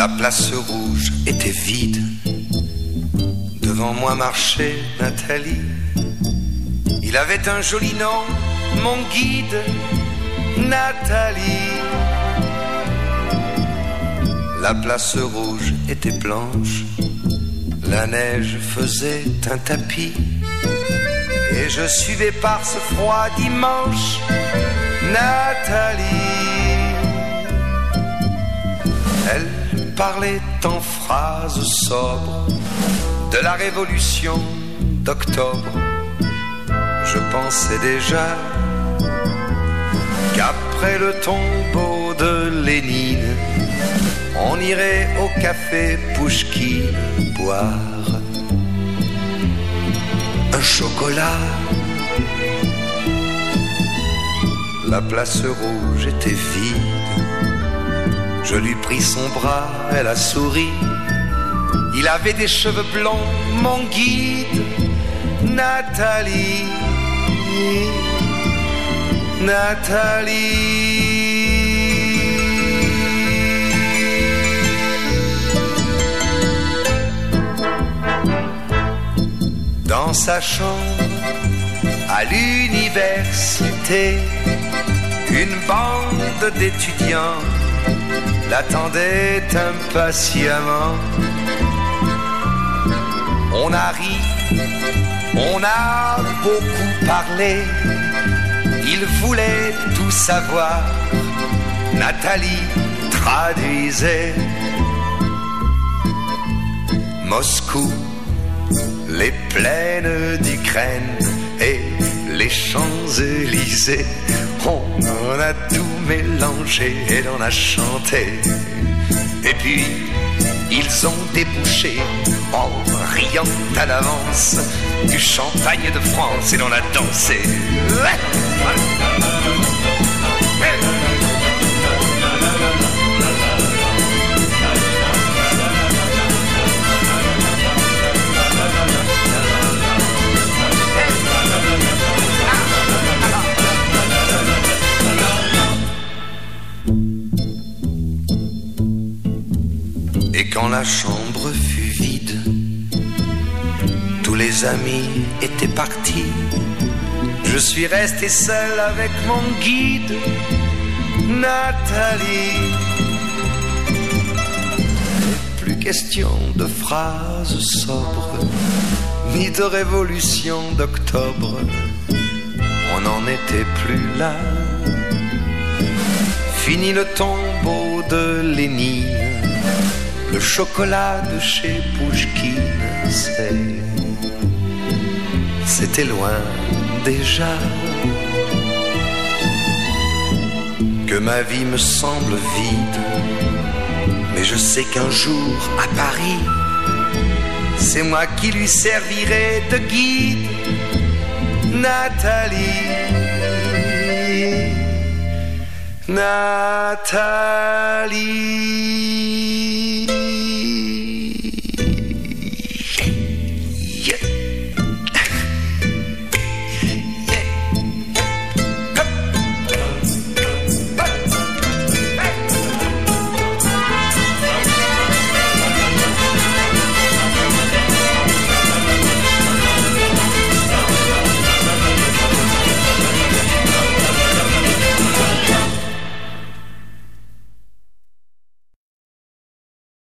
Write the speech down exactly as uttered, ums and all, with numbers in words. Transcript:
La place rouge était vide. Devant moi marchait Nathalie. Il avait un joli nom, mon guide, Nathalie. La place rouge était blanche. La neige faisait un tapis. Et je suivais par ce froid dimanche Nathalie. Elle parlait en phrases sobres de la révolution d'octobre. Je pensais déjà qu'après le tombeau de Lénine, on irait au café Pouchkine boire un chocolat. La place rouge était vide. Je lui pris son bras, elle a souri. Il avait des cheveux blonds, mon guide, Nathalie. Nathalie. Dans sa chambre, à l'université, une bande d'étudiants l'attendait impatiemment. On a ri, on a beaucoup parlé. Il voulait tout savoir. Nathalie traduisait. Moscou, les plaines d'Ukraine et les Champs-Élysées. On en a tout mélangé et l'on a chanté. Et puis ils ont débouché en riant à l'avance du champagne de France et l'on a dansé. Et quand la chambre fut vide, tous les amis étaient partis. Je suis resté seul avec mon guide, Nathalie. Plus question de phrases sobres, ni de révolution d'octobre. On n'en était plus là. Fini le tombeau de Lénine. Le chocolat de chez Pouchkine, c'est... c'était loin déjà. Que ma vie me semble vide, mais je sais qu'un jour à Paris, c'est moi qui lui servirai de guide, Nathalie. Nathalie.